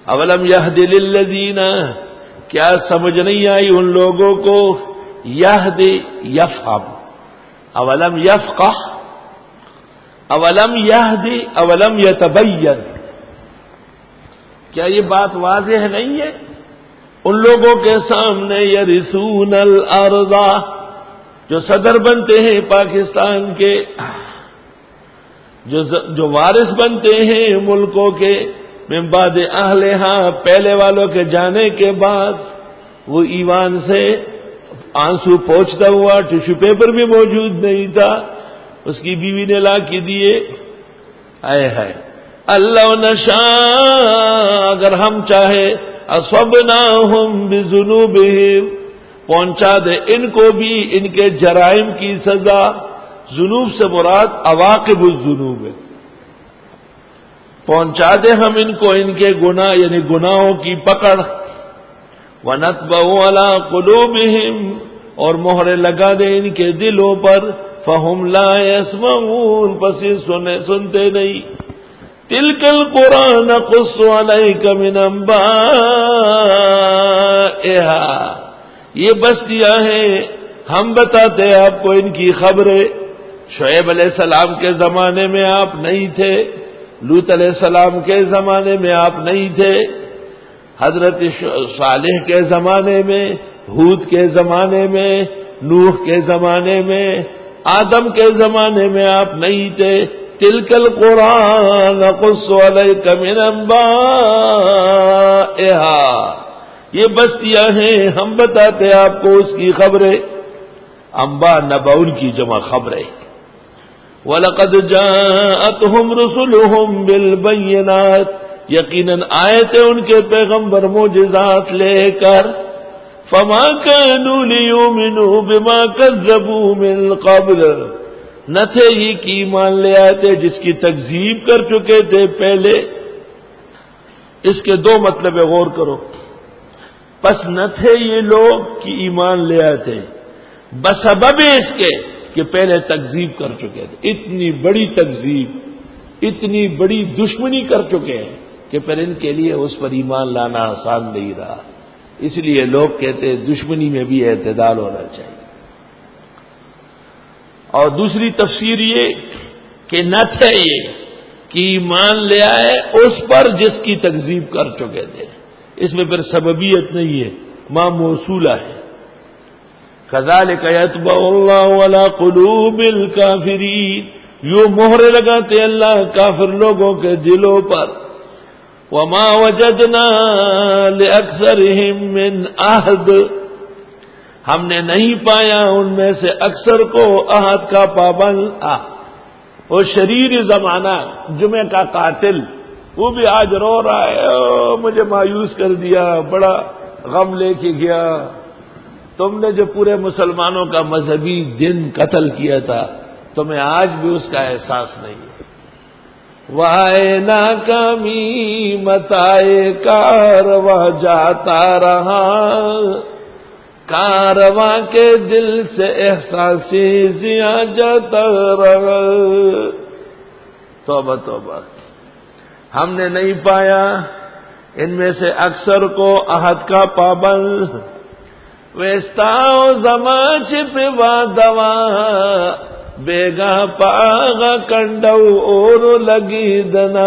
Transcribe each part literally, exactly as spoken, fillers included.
اولم یہد للذین، کیا سمجھ نہیں آئی ان لوگوں کو، یہد یفہم، اولم یفقہ، اولم یہد، اولم یتبین، کیا یہ بات واضح نہیں ہے ان لوگوں کے سامنے؟ یرثون الارض، جو صدر بنتے ہیں پاکستان کے، جو جو وارث بنتے ہیں ملکوں کے، من بعد اہلہا، پہلے والوں کے جانے کے بعد، وہ ایوان سے آنسو پوچھتا ہوا، ٹیشو پیپر بھی موجود نہیں تھا، اس کی بیوی نے لا کے دیے، آئے ہائے اللہ نشاء، اگر ہم چاہے، اصبناہم بذنوبہم، پہنچا دے ان کو بھی ان کے جرائم کی سزا۔ ذنوب سے مراد عواقب الذنوب ہے، پہنچا دے ہم ان کو ان کے گناہ یعنی گناہوں کی پکڑ۔ وَنَطْبَعُ عَلَىٰ قُلُوبِهِمْ، اور مہرے لگا دے ان کے دلوں پر، فَهُمْ لَا يَسْمَعُونَ، پس یہ سنے سنتے نہیں۔ تِلْكَ الْقُرَىٰ نَقُصُّ عَلَيْكَ مِنْ أَنبَائِهَا، یہ بستیاں ہیں ہم بتاتے ہیں آپ کو ان کی خبریں۔ شعیب علیہ السلام کے زمانے میں آپ نہیں تھے، لوط علیہ السلام کے زمانے میں آپ نہیں تھے، حضرت صالح کے زمانے میں، ہود کے زمانے میں، نوح کے زمانے میں، آدم کے زمانے میں آپ نہیں تھے۔ تلک القرآن نقص علیک من انبائها، یہ بستیاں ہیں ہم بتاتے آپ کو اس کی خبریں۔ انباء نبأ کی جمع خبریں۔ وَلَقَدْ جَاءَتْهُمْ رُسُلُهُمْ بِالْبَيِّنَاتِ، یقیناً آئے تھے ان کے پیغمبر معجزات لے کر۔ فَمَا كَانُوا لِيُؤْمِنُوا بِمَا كَذَّبُوا مِنْ قَبْلُ، نہ تھے یہ کہ ایمان لے آئے تھے جس کی تکذیب کر چکے تھے پہلے۔ اس کے دو مطلب غور کرو، پس نہ تھے یہ لوگ کہ ایمان لے آئے تھے، بسبب اس کے کہ پہلے تکذیب کر چکے تھے، اتنی بڑی تکذیب، اتنی بڑی دشمنی کر چکے ہیں کہ پھر ان کے لیے اس پر ایمان لانا آسان نہیں رہا۔ اس لیے لوگ کہتے ہیں دشمنی میں بھی اعتدال ہونا چاہیے۔ اور دوسری تفسیر یہ کہ نہ تھے یہ کہ ایمان لے آئے اس پر جس کی تکذیب کر چکے تھے، اس میں پھر سببیت نہیں ہے، ما موصولہ ہے۔ کذالک یطبع اللہ علی قلوب الکافرین، یوں مہرے لگاتے اللہ کافر لوگوں کے دلوں پر۔ وما وجدنا لاکثرهم من عہد، ہم نے نہیں پایا ان میں سے اکثر کو عہد کا پابند۔ وہ شریر زمانہ جمعہ کا قاتل، وہ بھی آج رو رہا ہے، او مجھے مایوس کر دیا، بڑا غم لے کے گیا۔ تم نے جو پورے مسلمانوں کا مذہبی دن قتل کیا تھا، تمہیں آج بھی اس کا احساس نہیں ہے۔ وائے ناکامی متائے کارواں جاتا رہا، کارواں کے دل سے احساسی زیاں جاتا رہا۔ توبہ توبہ، ہم نے نہیں پایا ان میں سے اکثر کو عہد کا پابند۔ ویستاؤ زمان چھپ وا دوا، بیگا پاگا کنڈو اور لگی دنا۔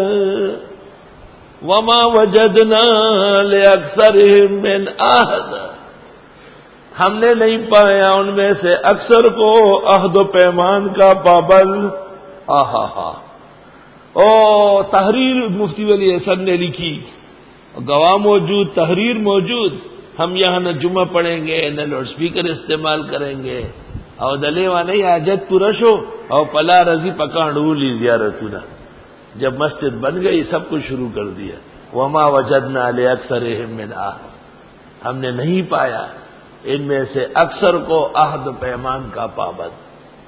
وما وجدنا لأکثرهم من عہد، ہم نے نہیں پایا ان میں سے اکثر کو عہد و پیمان کا پابند۔ آہا ہا، او تحریر مفتی ولی حسن نے لکھی، گواہ موجود، تحریر موجود۔ ہم یہاں نہ جمعہ پڑھیں گے نہ لاؤڈ اسپیکر استعمال کریں گے، اور دلے والی حاجت پورش ہو اور پلا رضی پکاڑو لی زیارت نہ۔ جب مسجد بن گئی سب کچھ شروع کر دیا۔ وما وجدنا لأکثرهم من عہد، ہم نے نہیں پایا ان میں سے اکثر کو عہد و پیمان کا پابند۔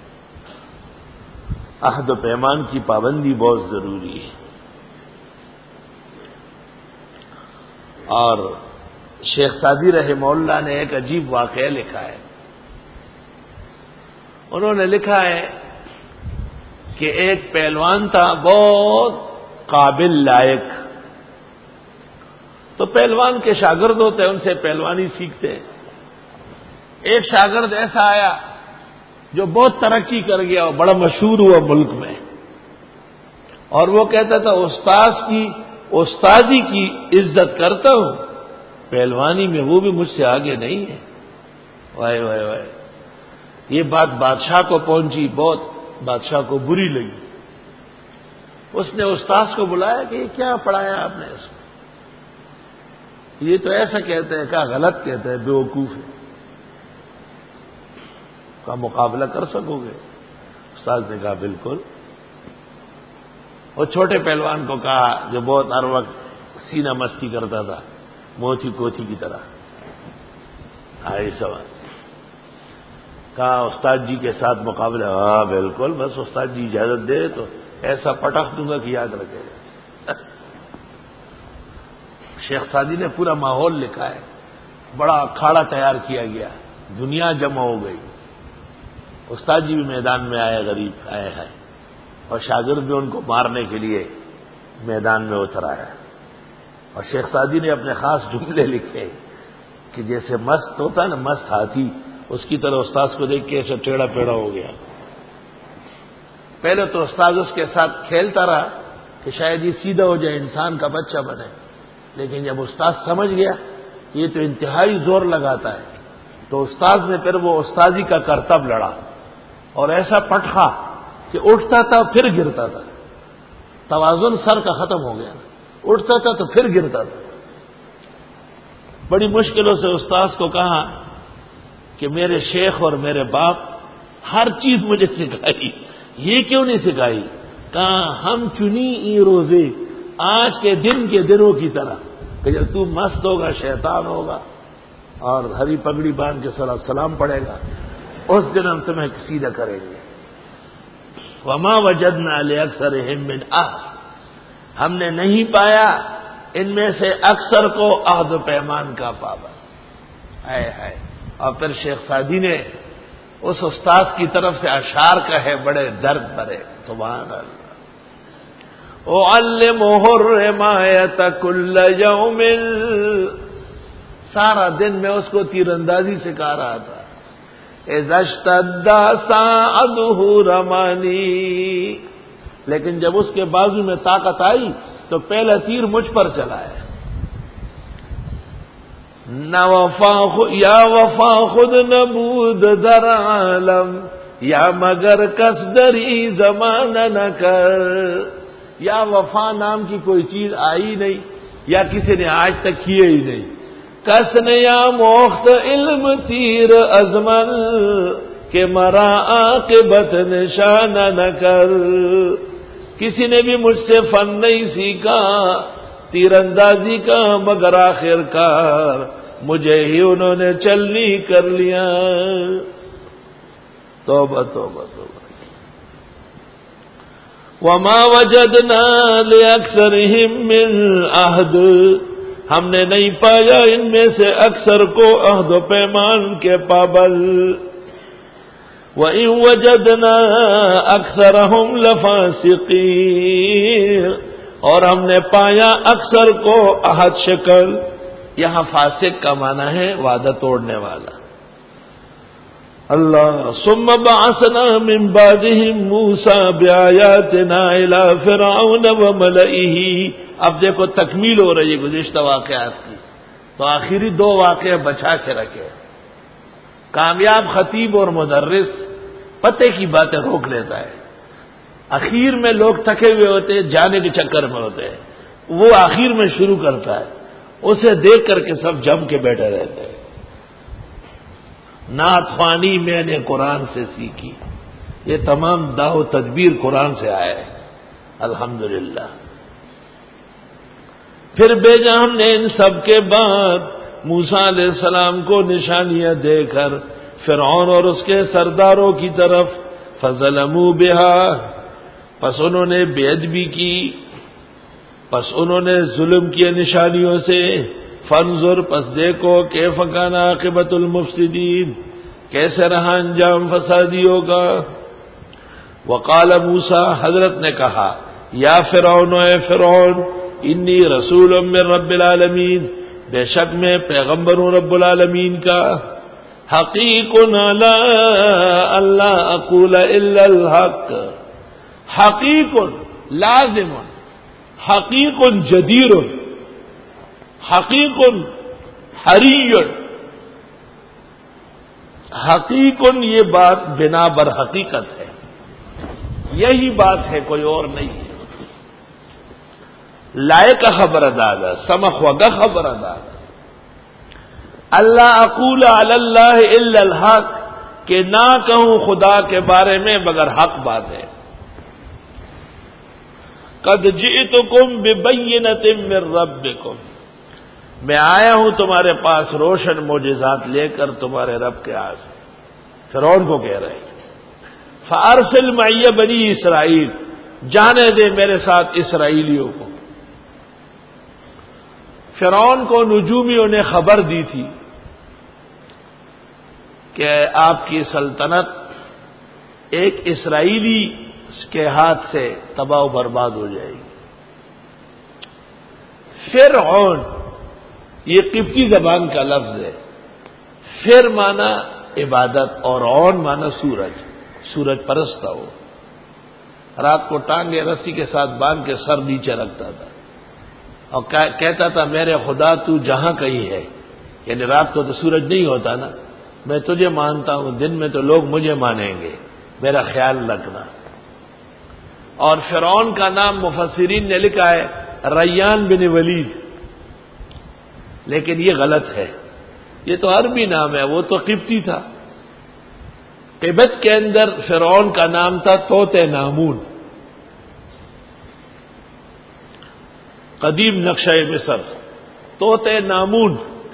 عہد و پیمان کی پابندی بہت ضروری ہے۔ اور شیخ سعدی رحمہ اللہ نے ایک عجیب واقعہ لکھا ہے۔ انہوں نے لکھا ہے کہ ایک پہلوان تھا، بہت قابل لائق، تو پہلوان کے شاگرد ہوتے ہیں، ان سے پہلوانی سیکھتے ہیں۔ ایک شاگرد ایسا آیا جو بہت ترقی کر گیا اور بڑا مشہور ہوا ملک میں، اور وہ کہتا تھا استاذ کی استاذی کی عزت کرتا ہوں، پہلوانی میں وہ بھی مجھ سے آگے نہیں ہے۔ وائے وائے وائے، یہ بات بادشاہ کو پہنچی، بہت بادشاہ کو بری لگی۔ اس نے استاذ کو بلایا کہ یہ کیا پڑھایا آپ نے اس کو؟ یہ تو ایسا کہتے ہیں، کہا غلط کہتے ہیں، بیوقوف ہے، کا مقابلہ کر سکو گے؟ استاد نے کہا بالکل۔ اور چھوٹے پہلوان کو کہا جو بہت ہر وقت سینہ مستی کرتا تھا، موچی کوچی کی طرح، آئی سوال، کہا استاد جی کے ساتھ مقابلہ؟ ہاں بالکل، بس استاد جی اجازت دے تو ایسا پٹخ دوں گا کہ یاد رکھے گا۔ شیخ سعدی نے پورا ماحول لکھا ہے، بڑا اکھاڑا تیار کیا گیا، دنیا جمع ہو گئی، استاد جی بھی میدان میں آئے، غریب آئے ہیں، اور شاگرد بھی ان کو مارنے کے لیے میدان میں اتر آیا۔ اور شیخ سعدی نے اپنے خاص جملے لکھے کہ جیسے مست ہوتا ہے نا، مست ہاتھی، اس کی طرح استاذ کو دیکھ کے ایسے ٹیڑھا پیڑا ہو گیا۔ پہلے تو استاذ اس کے ساتھ کھیلتا رہا کہ شاید یہ سیدھا ہو جائے، انسان کا بچہ بنے، لیکن جب استاذ سمجھ گیا کہ یہ تو انتہائی زور لگاتا ہے، تو استاذ نے پھر وہ استاذی کا کرتب لڑا، اور ایسا پٹخا کہ اٹھتا تھا پھر گرتا تھا، توازن سر کا ختم ہو گیا، اٹھتا تھا تو پھر گرتا تھا۔ بڑی مشکلوں سے استاذ کو کہا کہ میرے شیخ اور میرے باپ ہر چیز مجھے سکھائی، یہ کیوں نہیں سکھائی؟ کہا ہم چنی ای روزے آج کے دن کے دنوں کی طرح کہ جب تو مست ہوگا، شیطان ہوگا اور ہری پگڑی باندھ کے صلاۃ سلام پڑے گا، اس دن ہم تمہیں سیدھا کریں گے۔ وما وجدنا لأکثرہم من عہد، ہم نے نہیں پایا ان میں سے اکثر کو عہد و پیمان کا پابند۔ ہائے ہائے۔ اور پھر شیخ سعدی نے اس استاذ کی طرف سے اشعار کہے بڑے درد بھرے، سبحان اللہ۔ اعلمہ الرمایۃ کل یوم، سارا دن میں اس کو تیر اندازی سکھا رہا تھا۔ اذا اشتد ساعدہ رمانی، لیکن جب اس کے بازو میں طاقت آئی تو پہلا تیر مجھ پر چلا ہے۔ نہ وفا یا وفا خود نبود در عالم، یا مگر قصدری زمانہ نہ کر، یا وفا نام کی کوئی چیز آئی نہیں، یا کسی نے آج تک کیے ہی نہیں۔ کس نے یا موخت علم تیر ازمن، کہ مرا عاقبت نشانہ نہ کر، کسی نے بھی مجھ سے فن نہیں سیکھا تیر اندازی کا، مگر آخر کار مجھے ہی انہوں نے چلنی کر لیا۔ توبہ توبہ توبہ۔ وما وجدنا لأکثرہم من عہد، ہم نے نہیں پایا ان میں سے اکثر کو عہد و پیمان کے پابند۔ وَإِن وَجَدْنَا أَكْثَرَهُمْ لَفَاسِقِينَ، اور ہم نے پایا اکثر کو عہد شکل۔ یہاں فاسق کا معنی ہے وعدہ توڑنے والا۔ اللہ ثم بعثنا من بعدهم موسى بآياتنا إلى فرعون وملئه، اب دیکھو تکمیل ہو رہی ہے گزشتہ واقعات کی، تو آخری دو واقعے بچا کے رکھے۔ کامیاب خطیب اور مدرس پتے کی باتیں روک لیتا ہے، اخیر میں لوگ تھکے ہوئے ہوتے ہیں، جانے کے چکر میں ہوتے ہیں، وہ آخر میں شروع کرتا ہے، اسے دیکھ کر کے سب جم کے بیٹھے رہتے ہیں۔ نعت خوانی میں نے قرآن سے سیکھی، یہ تمام داو تدبیر قرآن سے آیا ہے، الحمدللہ۔ پھر بھیجا ہم نے ان سب کے بعد موسیٰ علیہ السلام کو نشانیاں دے کر فرعون اور اس کے سرداروں کی طرف، فظلموا بہا، پس انہوں نے بے ادبی کی، پس انہوں نے ظلم کیا نشانیوں سے، فانظر پس دیکھو کیف کان عاقبۃ المفسدین، کیسے رہا انجام فسادیوں کا۔ وقال موسیٰ، حضرت نے کہا، یا فرعون، اے فرعون، انی رسول من رب العالمین، بے شک میں پیغمبر ہوں رب العالمین کا، حقیق علی اللہ اقول الا الحق، حقیق لازم، حقیق جدیر، حقیق حری، حقیق یہ بات بنا بر حقیقت ہے، یہی بات ہے، کوئی اور نہیں ہے۔ لائق خبر دادا، سمخ وگا خبر دادا، اللہ اقول علی اللہ الا الحق، کہ نہ کہوں خدا کے بارے میں مگر حق بات ہے۔ قد جئتکم ببینۃ من ربکم، میں آیا ہوں تمہارے پاس روشن معجزات لے کر تمہارے رب کے ہاتھ سے۔ فرعون کو کہہ رہے ہیں فارسل معی بنی اسرائیل، جانے دے میرے ساتھ اسرائیلیوں کو۔ فرعون کو نجومیوں نے خبر دی تھی کہ آپ کی سلطنت ایک اسرائیلی کے ہاتھ سے تباہ و برباد ہو جائے گی۔ فرعون یہ قبطی زبان کا لفظ ہے، فر مانا عبادت اور عون مانا سورج، سورج پرست تھا وہ، رات کو ٹانگے رسی کے ساتھ باندھ کے سر نیچے رکھتا تھا اور کہتا تھا میرے خدا تو جہاں کہیں ہے، یعنی رات کو تو سورج نہیں ہوتا نا، میں تجھے مانتا ہوں، دن میں تو لوگ مجھے مانیں گے، میرا خیال رکھنا۔ اور فرعون کا نام مفسرین نے لکھا ہے ریان بن ولید، لیکن یہ غلط ہے، یہ تو عربی نام ہے، وہ تو قبطی تھا۔ قبط کے اندر فرعون کا نام تھا توط نامون، قدیم نقشہ مصر، توط نامون۔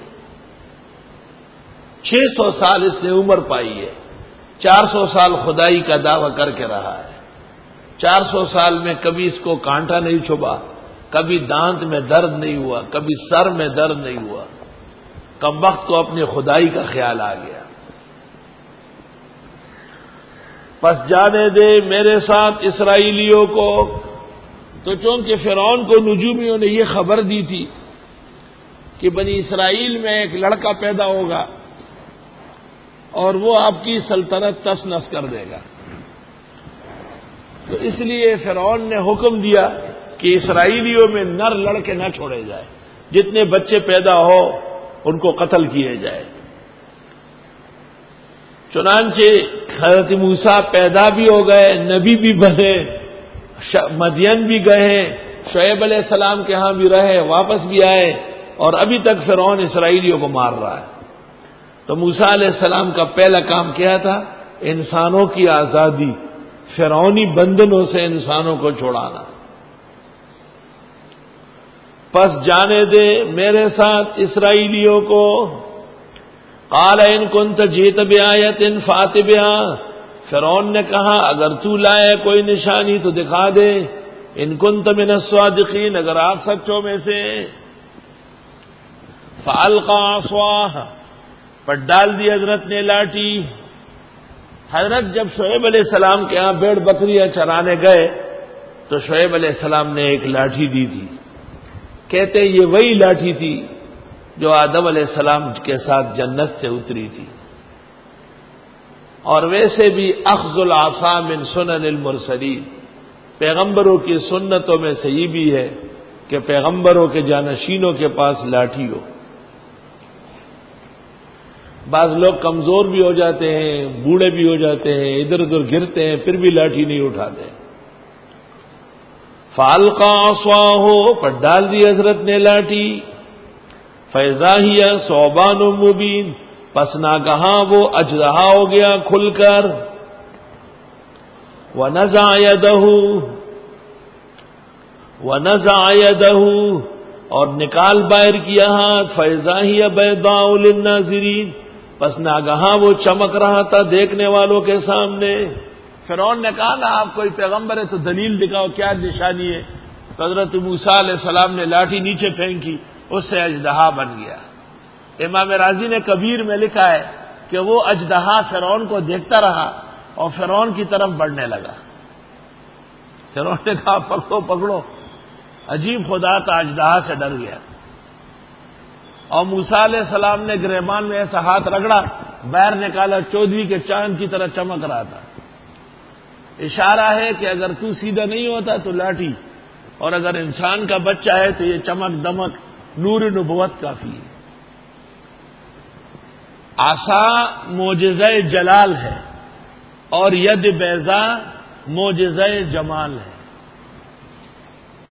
چھ سو سال اس نے عمر پائی ہے، چار سو سال خدائی کا دعویٰ کر کے رہا ہے، چار سو سال میں کبھی اس کو کانٹا نہیں چھپا، کبھی دانت میں درد نہیں ہوا، کبھی سر میں درد نہیں ہوا، کم وقت کو اپنی خدائی کا خیال آ گیا۔ پس جانے دے میرے ساتھ اسرائیلیوں کو، تو چونکہ فرعون کو نجومیوں نے یہ خبر دی تھی کہ بنی اسرائیل میں ایک لڑکا پیدا ہوگا اور وہ آپ کی سلطنت تس نس کر دے گا، تو اس لیے فرعون نے حکم دیا کہ اسرائیلیوں میں نر لڑکے نہ چھوڑے جائے، جتنے بچے پیدا ہو ان کو قتل کیے جائے۔ چنانچہ حضرت موسیٰ پیدا بھی ہو گئے، نبی بھی بنے، مدین بھی گئے، شعیب علیہ السلام کے ہاں بھی رہے، واپس بھی آئے، اور ابھی تک فرعون اسرائیلیوں کو مار رہا ہے۔ تو موسیٰ علیہ السلام کا پہلا کام کیا تھا؟ انسانوں کی آزادی، فرعونی بندنوں سے انسانوں کو چھڑانا۔ پس جانے دے میرے ساتھ اسرائیلیوں کو، قال ان کنت جئت بآیۃ فأت بہا، فرعون نے کہا اگر تو لائے کوئی نشانی تو دکھا دے، ان کنت من الصادقین، اگر آپ سچوں میں سے۔ فألقى عصاه، پر ڈال دی حضرت نے لاٹھی۔ حضرت جب شعیب علیہ السلام کے ہاں بھیڑ بکریاں چرانے گئے تو شعیب علیہ السلام نے ایک لاٹھی دی تھی، کہتے ہیں یہ وہی لاٹھی تھی جو آدم علیہ السلام کے ساتھ جنت سے اتری تھی۔ اور ویسے بھی اخذ العصا من سنن المرسلین، پیغمبروں کی سنتوں میں سے یہ بھی ہے کہ پیغمبروں کے جانشینوں کے پاس لاٹھی ہو۔ بعض لوگ کمزور بھی ہو جاتے ہیں، بوڑھے بھی ہو جاتے ہیں، ادھر ادھر گرتے ہیں، پھر بھی لاٹھی نہیں اٹھاتے۔ فالقى عصاه، پر ڈال دی حضرت نے لاٹھی۔ فاذا هي ثعبان مبين، پس ناگہاں وہ اژدہا ہو گیا کھل کر۔ ونزع يده، ونزع يده، اور نکال باہر کیا ہاتھ۔ فاذا هي بيضاء للناظرين، پس ناگہاں وہ چمک رہا تھا دیکھنے والوں کے سامنے۔ فرعون نے کہا نا آپ کوئی پیغمبر ہے تو دلیل دکھاؤ، کیا نشانی ہے؟ تو حضرت موسیٰ علیہ السلام نے لاٹھی نیچے پھینکی، اس سے اژدہا بن گیا۔ امام راضی نے کبیر میں لکھا ہے کہ وہ اژدہا فرعون کو دیکھتا رہا اور فرعون کی طرف بڑھنے لگا۔ فرعون نے کہا پکڑو پکڑو، عجیب خدا تھا، اژدہا سے ڈر گیا، اور موسیٰ علیہ السلام نے گریبان میں ایسا ہاتھ رگڑا، باہر نکالا، چودھری کے چاند کی طرح چمک رہا تھا۔ اشارہ ہے کہ اگر تو سیدھا نہیں ہوتا تو لاٹھی، اور اگر انسان کا بچہ ہے تو یہ چمک دمک نور نبوت کافی ہے۔ عصا معجزہ جلال ہے اور ید بیضا معجزہ جمال ہے۔